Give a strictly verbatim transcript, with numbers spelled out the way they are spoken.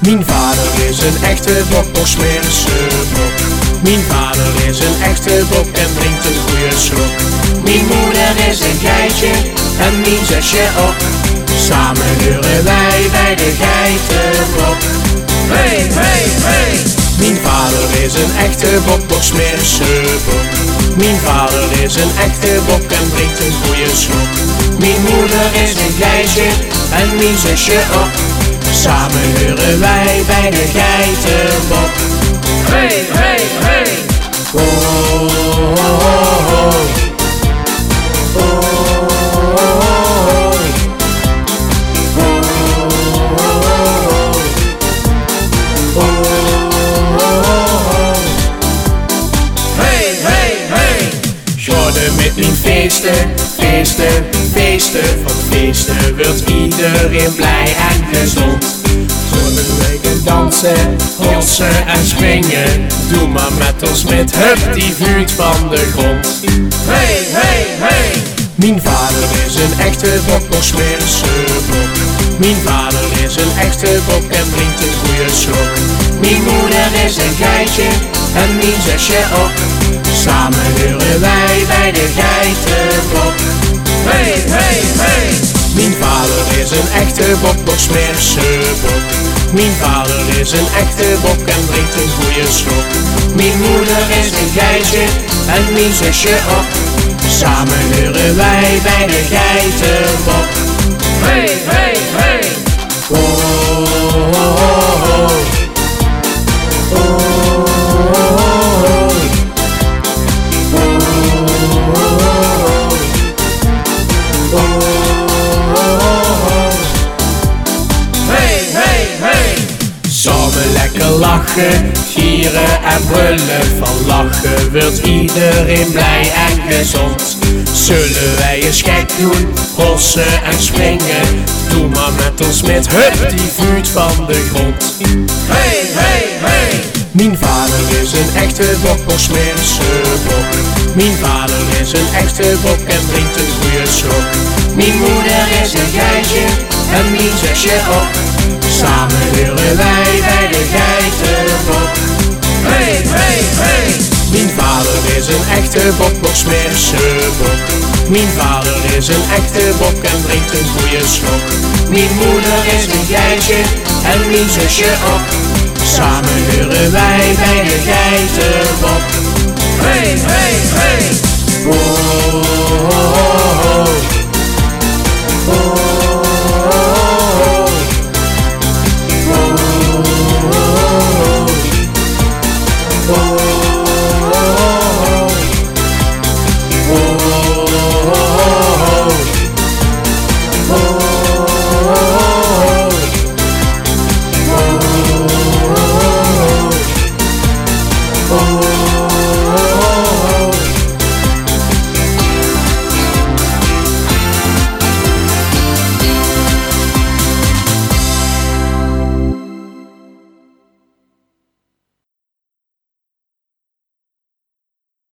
Mijn vader is een echte bok, Boksmeerse bok. Mijn vader is een echte bok en drinkt een goede slok. Mijn moeder is een geitje en mijn zusje ook. Samen huren wij bij de geitenbok. Hey, hey, hey! Mijn vader is een echte bok, Boksmeerse bok. Mijn vader is een echte bok en drinkt een goede slok. Mijn moeder is een geitje en mijn zusje ook. Samen huren wij bij de geitenbok. Hey, hey, hey! Oh, oh, oh, oh. Met mijn feesten, feesten, feesten. Van feesten wordt iedereen blij en gezond. Zullen wij gaan dansen, hossen en springen. Doe maar met ons met, hup, die vuurt van de grond. Hey, hey, hey! Mijn vader is een echte bok, Boksmeerse bok. Mijn vader is een echte bok en drinkt een goede slok. Mijn moeder is een geitje en mijn zusje ook. Samen huren wij bij de geitenbok. Hey, hey, hey! Mijn vader is een echte bok, Boksmeerse bok. Mijn vader is een echte bok en drinkt een goede slok. Mijn moeder is een geitje en mijn zusje ook. Samen huren wij bij de geitenbok. Hey, hey, hey! Oh, oh, oh, oh. Samen lekker lachen, gieren en brullen. Van lachen wordt iedereen blij en gezond. Zullen wij eens gek doen, hossen en springen? Doe maar met ons met, hup, die vuurt van de grond. Hey, hey, hey! Mijn vader is een echte bok, Boksmeerse bok. Mijn vader is een echte bok en drinkt een goede slok. Mijn moeder is een geitje en mijn zusje ook. Samen huren wij bij de geitenbok. Hey, hey, hey! Mijn vader is een echte bok, Boksmeerse bok. Mijn vader is een echte bok en drinkt een goede slok. Mijn moeder is een geitje en mijn zusje ook. Samen huren wij bij de geitenbok. Hey, hey, hey! Oh, oh, oh, oh.